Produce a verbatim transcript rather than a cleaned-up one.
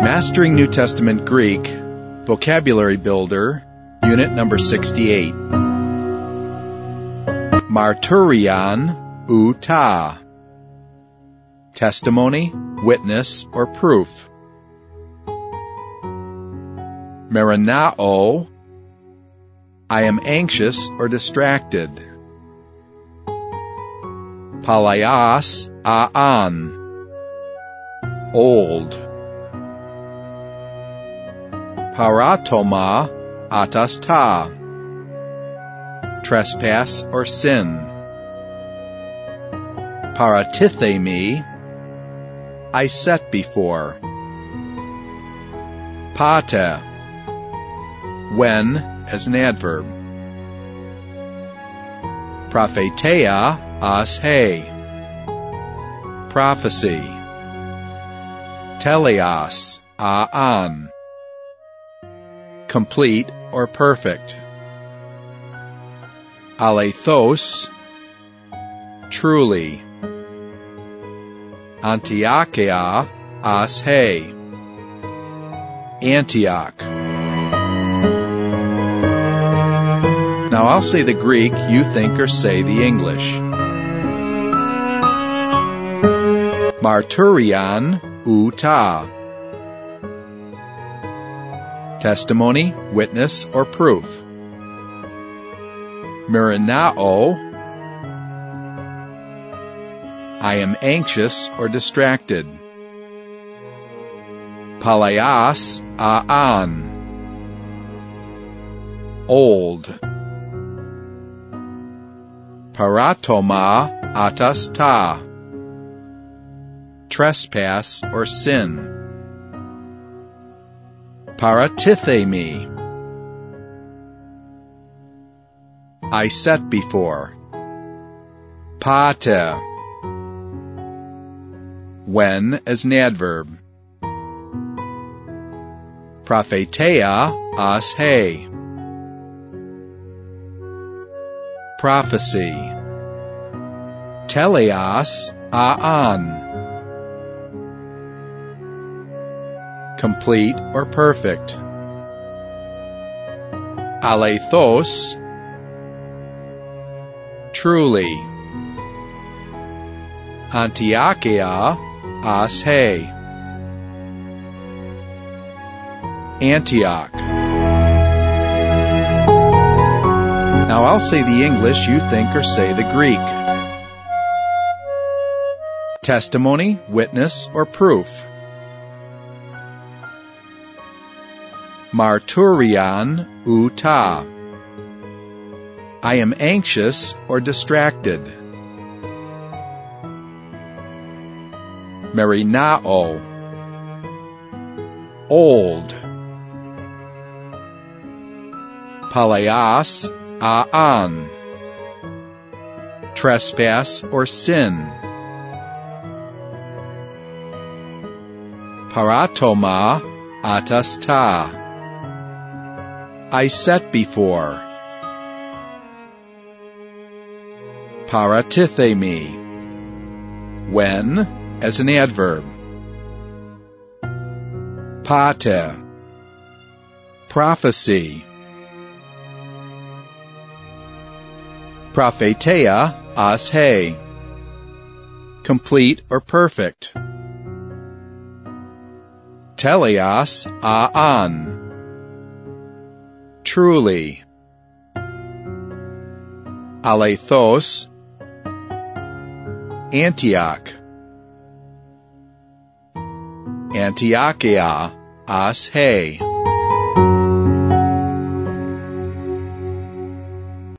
Mastering New Testament Greek, Vocabulary Builder, Unit number sixty-eight. Marturion ou ta. Testimony, witness, or proof. Marinao, I am anxious or distracted. Palayas aan, old. Paratoma atas ta, trespass or sin. Paratithemi, I set before. Pata, when as an adverb. Propheteia as he, prophecy. Teleas aan, complete or perfect. Alethos, truly. Antiochia as he, Antioch. Now I'll say the Greek, you think or say the English. Marturion ou ta. Testimony, witness, or proof. Marinao, I am anxious or distracted. Palayas aan, old. Paratoma atas ta, trespass or sin. Paratithemi, I set before. Pata, when as an adverb. Propheteia as he, prophecy. Teleas aan, complete or perfect. Alethos, truly. Antiochia as he, Antioch. Now I'll say the English, you think or say the Greek. Testimony, witness, or proof. Marturion ou ta. I am anxious or distracted. Marinao, old. Palayas aan, trespass or sin. Paratoma atas ta, I set before. Paratithemi, when as an adverb. Pata, prophecy. Propheteia as he, complete or perfect. Teleas aan, truly. Alethos, Antioch. Antiochia as he.